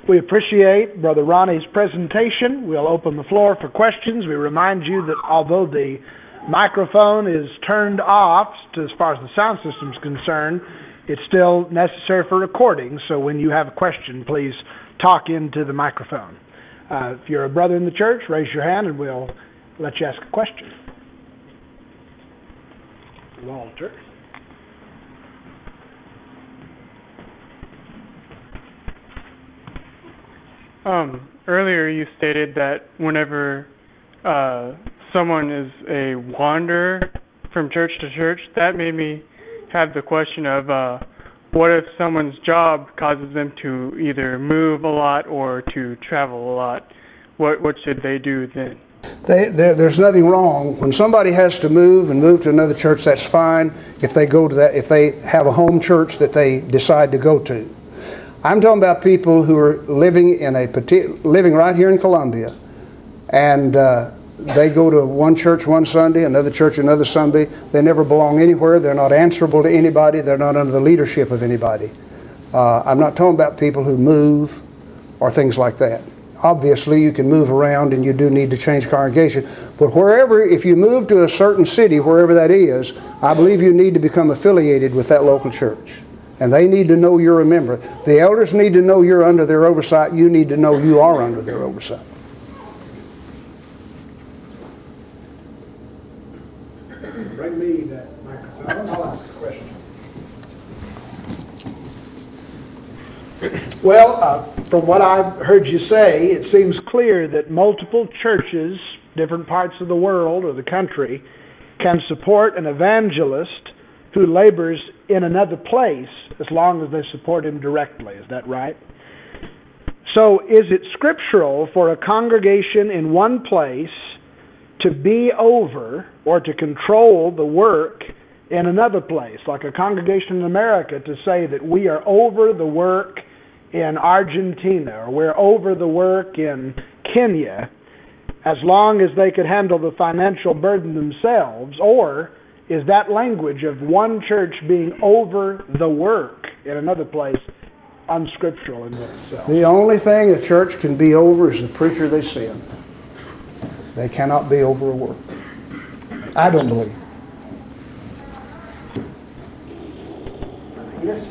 We appreciate Brother Ronnie's presentation. We'll open the floor for questions. We remind you that although the microphone is turned off as far as the sound system is concerned, it's still necessary for recording. So when you have a question, please talk into the microphone. If you're a brother in the church, raise your hand and we'll let you ask a question. Walter. Earlier you stated that whenever someone is a wanderer from church to church, that made me have the question of what if someone's job causes them to either move a lot or to travel a lot? What should they do then? There's nothing wrong. When somebody has to move to another church, that's fine if they go to that, if they have a home church that they decide to go to. I'm talking about people who are living right here in Columbia, and they go to one church one Sunday, another church another Sunday. They never belong anywhere. They're not answerable to anybody. They're not under the leadership of anybody. I'm not talking about people who move or things like that. Obviously, you can move around and you do need to change congregation. But if you move to a certain city, wherever that is, I believe you need to become affiliated with that local church. And they need to know you're a member. The elders need to know you're under their oversight. You need to know you are under their oversight. Bring me that microphone. I'll ask a question. Well, from what I've heard you say, it seems clear that multiple churches, different parts of the world or the country, can support an evangelist who labors in another place as long as they support him directly. Is that right? So is it scriptural for a congregation in one place to be over or to control the work in another place, like a congregation in America to say that we are over the work in Argentina or we're over the work in Kenya as long as they could handle the financial burden themselves? Or is that language of one church being over the work in another place unscriptural in itself? The only thing a church can be over is the preacher they send. They cannot be over a work. I don't believe. Yes.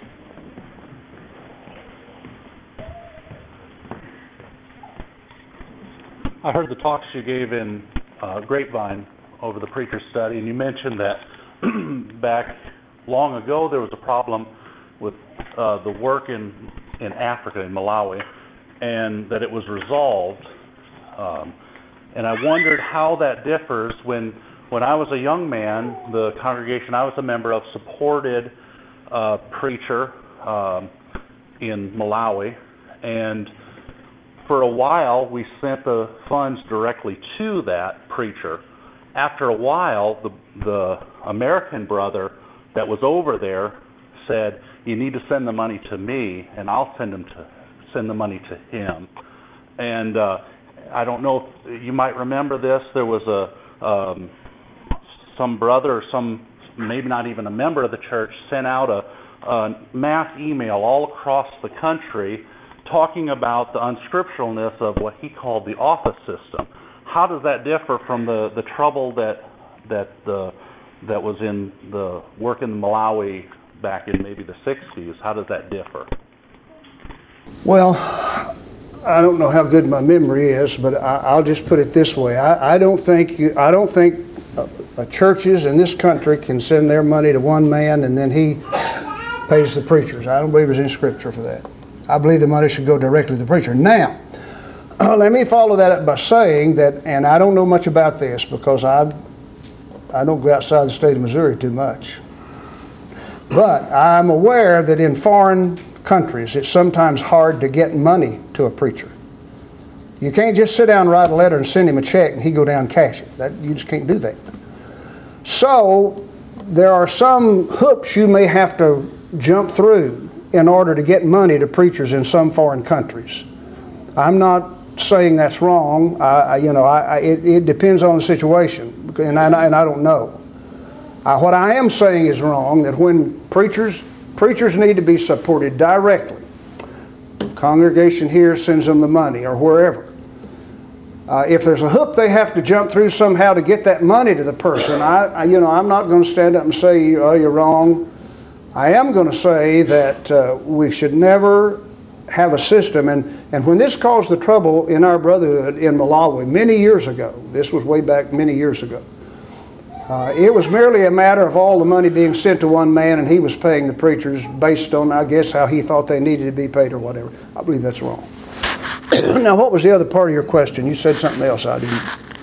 I heard the talks you gave in Grapevine over the preacher study, and you mentioned that back long ago there was a problem with the work in Africa, in Malawi, and that it was resolved. And I wondered how that differs when I was a young man, the congregation I was a member of supported a preacher in Malawi, and for a while we sent the funds directly to that preacher. After a while, the American brother that was over there said, "You need to send the money to me, and I'll send the money to him." And I don't know if you might remember this. There was some brother or some, maybe not even a member of the church, sent out a mass email all across the country talking about the unscripturalness of what he called the office system. How does that differ from the trouble that was in the work in Malawi back in maybe the 60s? How does that differ? Well, I don't know how good my memory is, but I'll just put it this way. I don't think churches in this country can send their money to one man and then he pays the preachers. I don't believe there's any scripture for that. I believe the money should go directly to the preacher. Now, let me follow that up by saying that, and I don't know much about this because I don't go outside the state of Missouri too much, but I'm aware that in foreign countries it's sometimes hard to get money to a preacher. You can't just sit down and write a letter and send him a check and he go down and cash it. You just can't do that. So there are some hoops you may have to jump through in order to get money to preachers in some foreign countries. I'm not saying that's wrong. It depends on the situation, and I don't know. What I am saying is wrong, that when preachers need to be supported directly. Congregation here sends them the money, or wherever. If there's a hoop they have to jump through somehow to get that money to the person, I'm not going to stand up and say, oh, you're wrong. I am going to say that we should never have a system, and when this caused the trouble in our brotherhood in Malawi many years ago, this was way back many years ago, it was merely a matter of all the money being sent to one man and he was paying the preachers based on, I guess, how he thought they needed to be paid or whatever. I believe that's wrong. Now, what was the other part of your question? You said something else I didn't.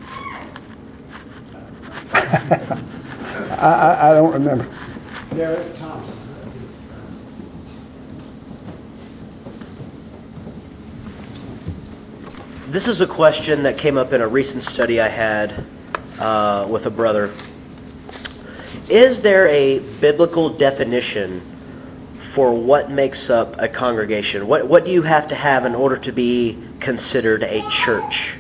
I don't remember. Derek Thompson. This is a question that came up in a recent study I had with a brother. Is there a biblical definition for what makes up a congregation? What do you have to have in order to be considered a church?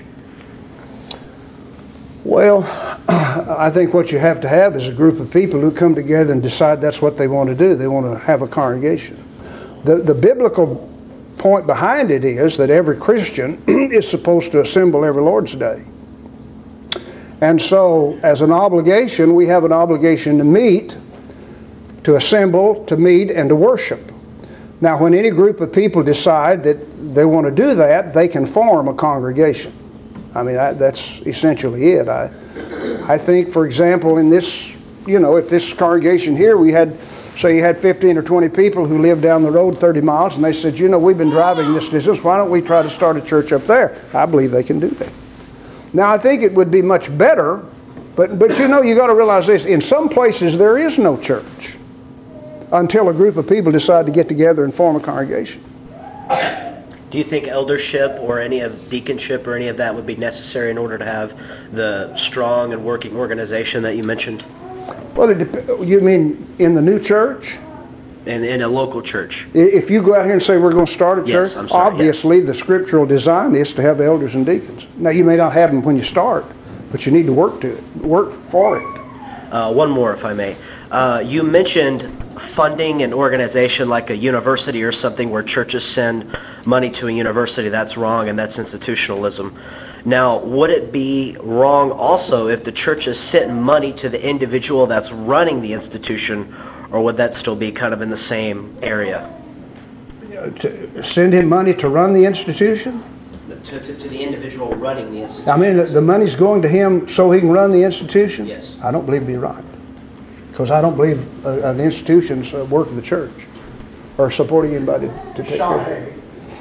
Well, I think what you have to have is a group of people who come together and decide that's what they want to do. They want to have a congregation. The biblical point behind it is that every Christian is supposed to assemble every Lord's Day. And so, as an obligation, we have an obligation to meet, to assemble, to meet, and to worship. Now, when any group of people decide that they want to do that, they can form a congregation. I mean, that's essentially it. I think, for example, in this, if this congregation here, we had, say you had 15 or 20 people who lived down the road 30 miles, and they said, we've been driving this distance, why don't we try to start a church up there? I believe they can do that. Now, I think it would be much better, but you got to realize this, in some places there is no church until a group of people decide to get together and form a congregation. Do you think eldership or any of deaconship or any of that would be necessary in order to have the strong and working organization that you mentioned? Well, you mean in the new church? In a local church. If you go out here and say we're going to start a church, yes, I'm sorry, obviously the scriptural design is to have elders and deacons. Now, you may not have them when you start, but you need to work for it. One more, if I may. You mentioned funding an organization like a university or something where churches send money to a university. That's wrong, and that's institutionalism. Now, would it be wrong also if the churches sent money to the individual that's running the institution, or would that still be kind of in the same area? To send him money to run the institution? To the individual running the institution. I mean, the money's going to him so he can run the institution? Yes. I don't believe it'd be right. Because I don't believe an institution's work of the church or supporting anybody to take care of it.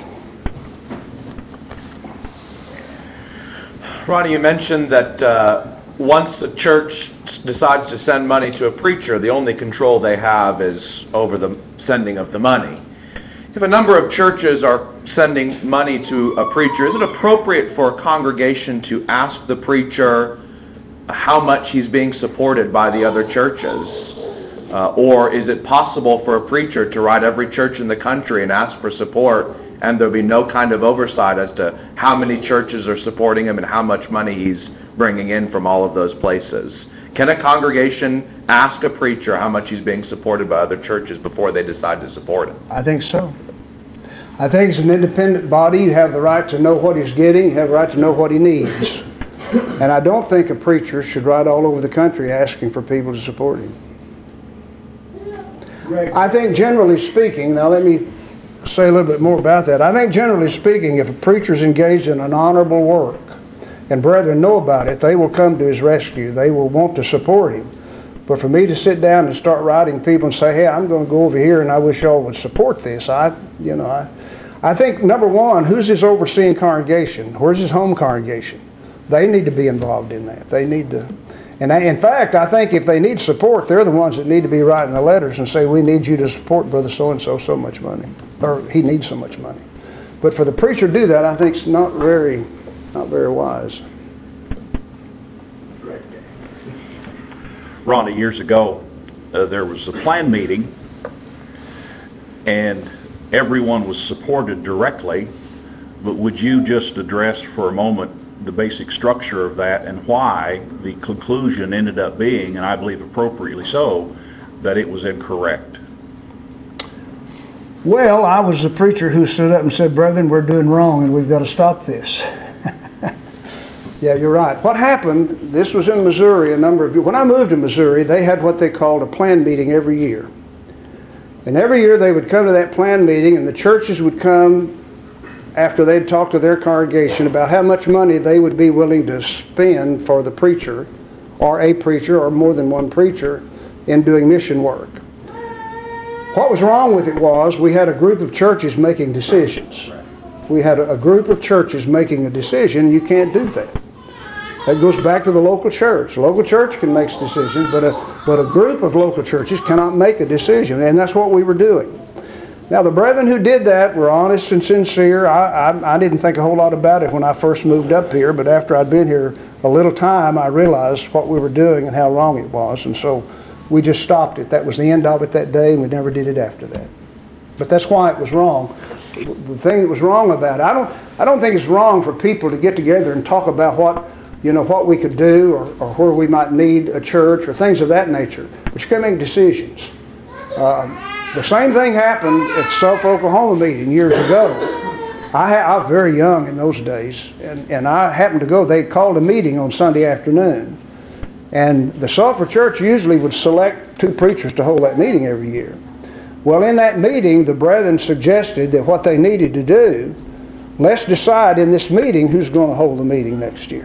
Ronnie, you mentioned that once a church decides to send money to a preacher, the only control they have is over the sending of the money. If a number of churches are sending money to a preacher, is it appropriate for a congregation to ask the preacher how much he's being supported by the other churches? Or is it possible for a preacher to write every church in the country and ask for support, and there'll be no kind of oversight as to how many churches are supporting him and how much money he's bringing in from all of those places? Can a congregation ask a preacher how much he's being supported by other churches before they decide to support him? I think so. I think as an independent body, you have the right to know what he's getting, you have the right to know what he needs. And I don't think a preacher should ride all over the country asking for people to support him. I think generally speaking, now let me say a little bit more about that. I think generally speaking, if a preacher's engaged in an honorable work, and brethren know about it, they will come to his rescue. They will want to support him. But for me to sit down and start writing people and say, hey, I'm going to go over here and I wish y'all would support this, I think, number one, who's his overseeing congregation? Where's his home congregation? They need to be involved in that. They need to. And in fact, I think if they need support, they're the ones that need to be writing the letters and say, we need you to support Brother So-and-so so much money, or he needs so much money. But for the preacher to do that, I think it's not very wise. Ronnie, years ago, there was a plan meeting, and everyone was supported directly, but would you just address for a moment the basic structure of that and why the conclusion ended up being, and I believe appropriately so, that it was incorrect? Well, I was the preacher who stood up and said, "Brethren, we're doing wrong and we've got to stop this." Yeah, you're right. What happened, this was in Missouri a number of years. When I moved to Missouri, they had what they called a plan meeting every year. And every year they would come to that plan meeting, and the churches would come after they'd talked to their congregation about how much money they would be willing to spend for the preacher, or a preacher, or more than one preacher, in doing mission work. What was wrong with it was we had a group of churches making decisions. We had a group of churches making a decision. You can't do that. That goes back to the local church. The local church can make decisions, but a group of local churches cannot make a decision, and that's what we were doing. Now, the brethren who did that were honest and sincere. I didn't think a whole lot about it when I first moved up here, but after I'd been here a little time, I realized what we were doing and how wrong it was, and so we just stopped it. That was the end of it that day, and we never did it after that. But that's why it was wrong. The thing that was wrong about it, I don't think it's wrong for people to get together and talk about what we could do, or where we might need a church, or things of that nature. But you can make decisions. The same thing happened at the Sulphur, Oklahoma meeting years ago. I was very young in those days, and I happened to go. They called a meeting on Sunday afternoon. And the Sulphur Church usually would select 2 preachers to hold that meeting every year. Well, in that meeting, the brethren suggested that what they needed to do, let's decide in this meeting who's going to hold the meeting next year.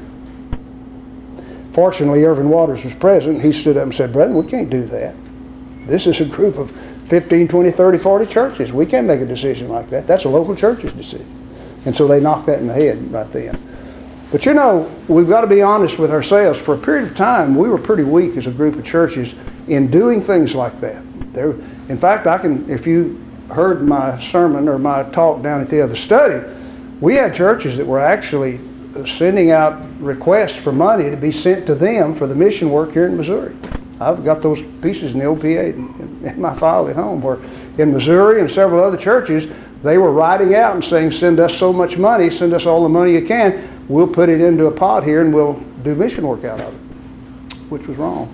Fortunately, Irvin Waters was present. He stood up and said, "Brethren, we can't do that. This is a group of 15, 20, 30, 40 churches. We can't make a decision like that. That's a local church's decision." And so they knocked that in the head right then. But we've got to be honest with ourselves. For a period of time, we were pretty weak as a group of churches in doing things like that. In fact, if you heard my sermon or my talk down at the other study, we had churches that were actually sending out requests for money to be sent to them for the mission work here in Missouri. I've got those pieces in the OPA in my file at home, where in Missouri and several other churches, they were writing out and saying, "Send us so much money, send us all the money you can, we'll put it into a pot here and we'll do mission work out of it," which was wrong.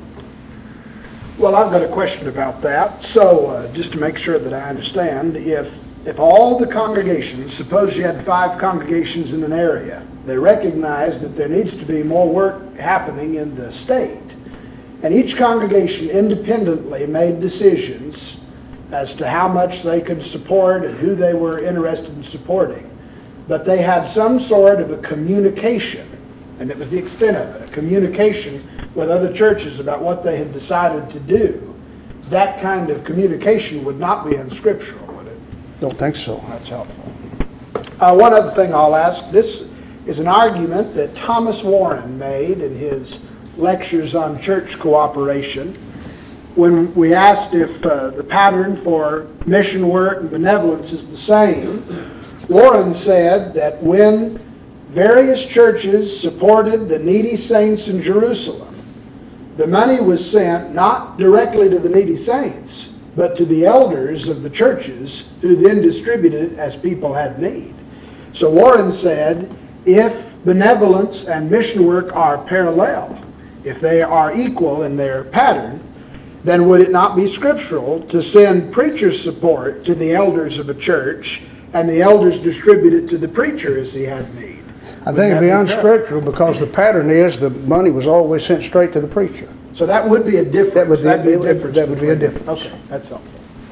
Well, I've got a question about that. So, just to make sure that I understand, if all the congregations, suppose you had 5 congregations in an area, they recognize that there needs to be more work happening in the state, and each congregation independently made decisions as to how much they could support and who they were interested in supporting, but they had some sort of a communication, and it was the extent of it, a communication with other churches about what they had decided to do. That kind of communication would not be unscriptural, would it? Don't think so. That's helpful. One other thing I'll ask, this is an argument that Thomas Warren made in his lectures on church cooperation. When we asked if the pattern for mission work and benevolence is the same, Warren said that when various churches supported the needy saints in Jerusalem, the money was sent not directly to the needy saints, but to the elders of the churches, who then distributed it as people had need. So Warren said, if benevolence and mission work are parallel, if they are equal in their pattern, then would it not be scriptural to send preacher support to the elders of a church, and the elders distribute it to the preacher as he had need? I think it'd be unscriptural, because the pattern is the money was always sent straight to the preacher. So that would be a difference. That would be a difference. Okay, that's helpful.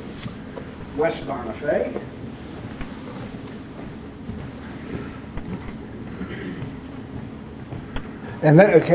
Wes Bonifay. And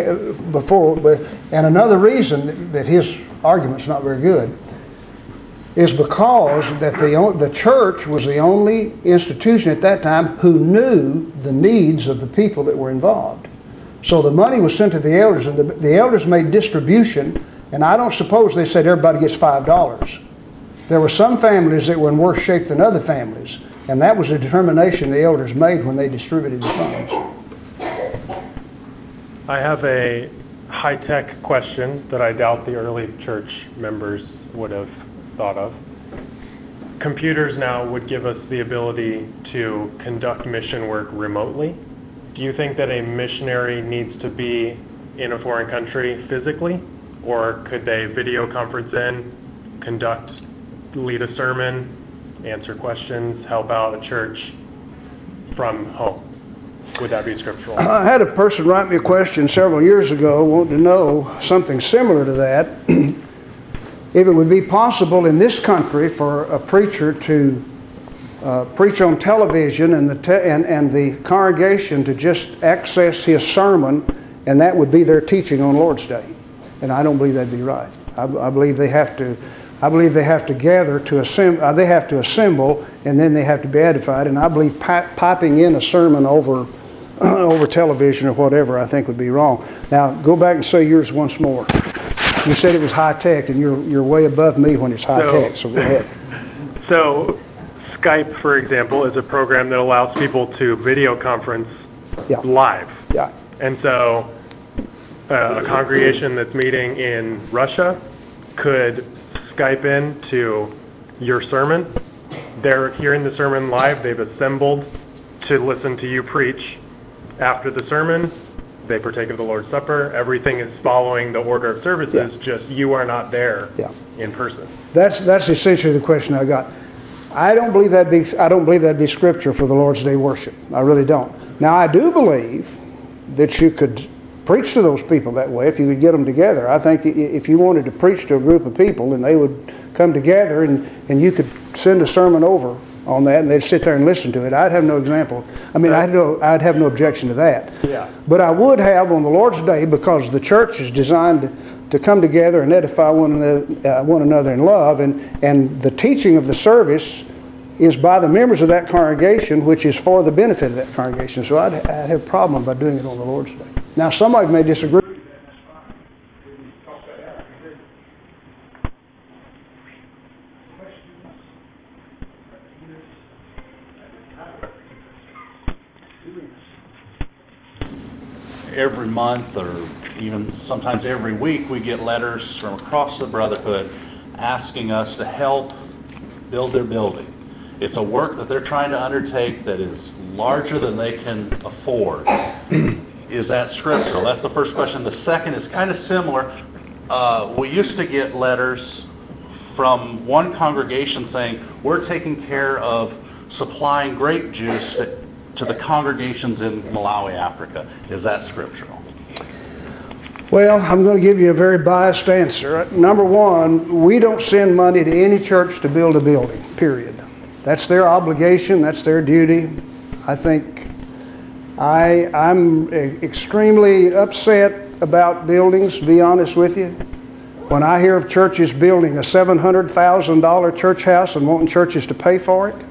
and another reason that his argument's not very good is because that the church was the only institution at that time who knew the needs of the people that were involved. So the money was sent to the elders, and the elders made distribution, and I don't suppose they said everybody gets $5. There were some families that were in worse shape than other families, and that was a determination the elders made when they distributed the funds. I have a high-tech question that I doubt the early church members would have thought of. Computers now would give us the ability to conduct mission work remotely. Do you think that a missionary needs to be in a foreign country physically, or could they video conference in, lead a sermon answer questions, help out a church from home. Would that be scriptural? I had a person write me a question several years ago, wanting to know something similar to that. If it would be possible in this country for a preacher to preach on television and the congregation to just access his sermon, and that would be their teaching on Lord's Day. And I don't believe that'd be right. I believe they have to. I believe they have to gather to assemble. They have to assemble, and then they have to be edified. And I believe piping in a sermon over over television or whatever, I think would be wrong. Now go back and say yours once more. You said it was high tech, and you're way above me when it's high tech. So go ahead. So Skype, for example, is a program that allows people to video conference live. Yeah. And so a congregation that's meeting in Russia could Skype in to your sermon. They're hearing the sermon live. They've assembled to listen to you preach. After the sermon, they partake of the Lord's Supper. Everything is following the order of services, just you are not there in person. That's essentially the question I got. I don't believe that'd be scripture for the Lord's Day worship. I really don't. Now I do believe that you could preach to those people that way if you could get them together. I think if you wanted to preach to a group of people and they would come together and you could send a sermon over on that and they'd sit there and listen to it, I'd have no example. I mean, I'd have no objection to that. Yeah. But I would have on the Lord's Day, because the church is designed to come together and edify one another in love, and the teaching of the service is by the members of that congregation, which is for the benefit of that congregation. So I'd have a problem by doing it on the Lord's Day. Now, somebody may disagree. Every month, or even sometimes every week, we get letters from across the Brotherhood asking us to help build their building. It's a work that they're trying to undertake that is larger than they can afford. Is that scriptural? That's the first question. The second is kind of similar. We used to get letters from one congregation saying, we're taking care of supplying grape juice to the congregations in Malawi, Africa. Is that scriptural? Well, I'm going to give you a very biased answer. Number one, we don't send money to any church to build a building, period. That's their obligation, that's their duty. I think I'm extremely upset about buildings, to be honest with you. When I hear of churches building a $700,000 church house and wanting churches to pay for it,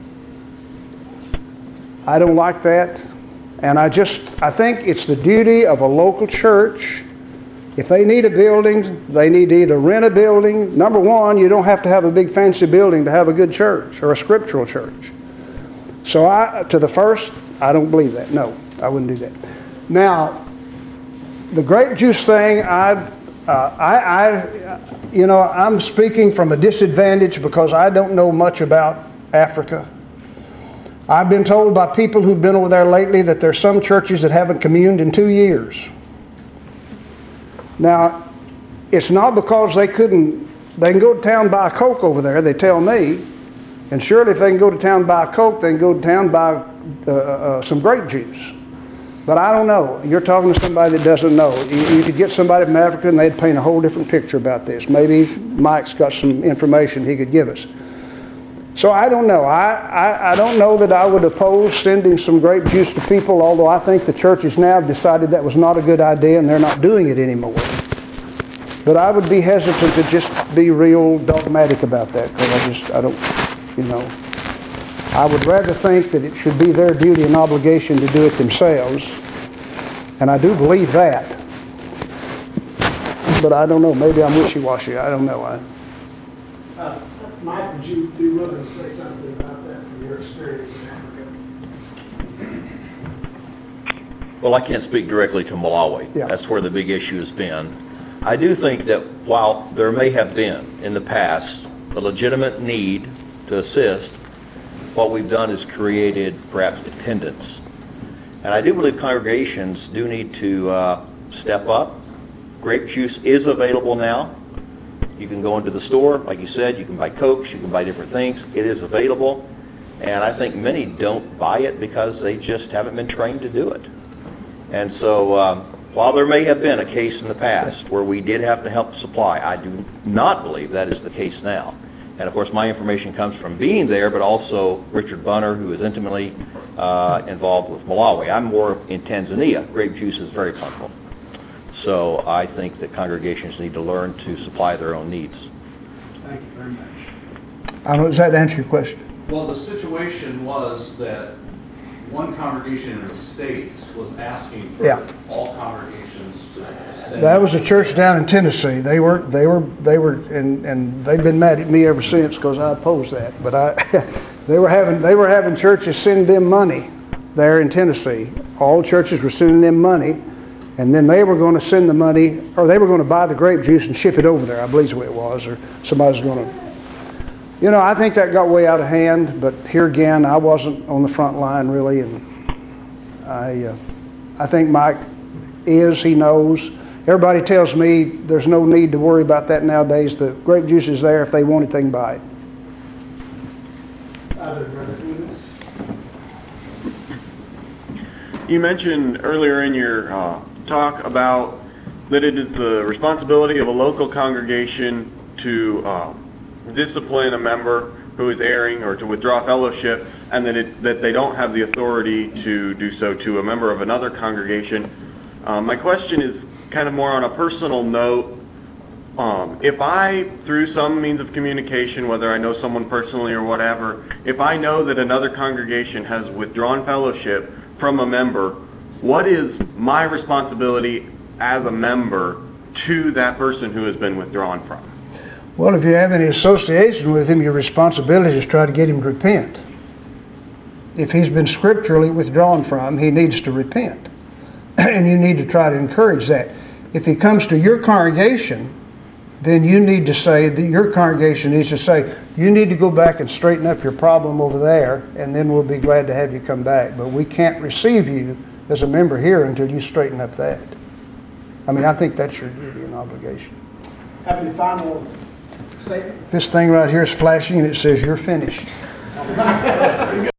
I don't like that. And I think it's the duty of a local church. If they need a building, they need to either rent a building. Number one, you don't have to have a big fancy building to have a good church or a scriptural church. So to the first, I don't believe that. No, I wouldn't do that. Now, the grape juice thing, I'm speaking from a disadvantage because I don't know much about Africa. I've been told by people who've been over there lately that there's some churches that haven't communed in 2 years. Now, it's not because they can go to town and buy a Coke over there, they tell me. And surely if they can go to town and buy a Coke, they can go to town and buy some grape juice. But I don't know. You're talking to somebody that doesn't know. You could get somebody from Africa and they'd paint a whole different picture about this. Maybe Mike's got some information he could give us. So I don't know. I don't know that I would oppose sending some grape juice to people, although I think the churches now have decided that was not a good idea and they're not doing it anymore. But I would be hesitant to just be real dogmatic about that, because I don't, I would rather think that it should be their duty and obligation to do it themselves. And I do believe that. But I don't know. Maybe I'm wishy-washy. I don't know. Mike, would you be willing to say something about that from your experience in Africa? Well, I can't speak directly to Malawi. Yeah. That's where the big issue has been. I do think that while there may have been in the past a legitimate need to assist, what we've done is created perhaps dependence. And I do believe congregations do need to step up. Grape juice is available now. You can go into the store, like you said, you can buy Cokes, you can buy different things. It is available, and I think many don't buy it because they just haven't been trained to do it. And so while there may have been a case in the past where we did have to help supply, I do not believe that is the case now. And of course, my information comes from being there, but also Richard Bunner, who is intimately involved with Malawi. I'm more in Tanzania. Grape juice is very plentiful. So I think that congregations need to learn to supply their own needs. Thank you very much. I don't, does that answer your question? Well, the situation was that one congregation in the States was asking for all congregations to send. That was a church down in Tennessee. They were, and they've been mad at me ever since because I opposed that. But they were having churches send them money there in Tennessee. All churches were sending them money, and then they were going to send the money, or they were going to buy the grape juice and ship it over there. I believe is the way it was, or somebody's going to. You know, I think that got way out of hand, but here again, I wasn't on the front line really, and I think Mike is, he knows. Everybody tells me there's no need to worry about that nowadays. The grape juice is there. If they want it, they can buy it. Other Brother Phoenix. You mentioned earlier in your talk about that it is the responsibility of a local congregation to discipline a member who is erring or to withdraw fellowship, and that they don't have the authority to do so to a member of another congregation. My question is kind of more on a personal note. If I, through some means of communication, whether I know someone personally or whatever, if I know that another congregation has withdrawn fellowship from a member, what is my responsibility as a member to that person who has been withdrawn from? Well, if you have any association with him, your responsibility is to try to get him to repent. If he's been scripturally withdrawn from, he needs to repent. And you need to try to encourage that. If he comes to your congregation, then you need to say, that your congregation needs to say, you need to go back and straighten up your problem over there, and then we'll be glad to have you come back. But we can't receive you as a member here until you straighten up that. I mean, I think that's your duty and obligation. Have any final statement? This thing right here is flashing and it says you're finished.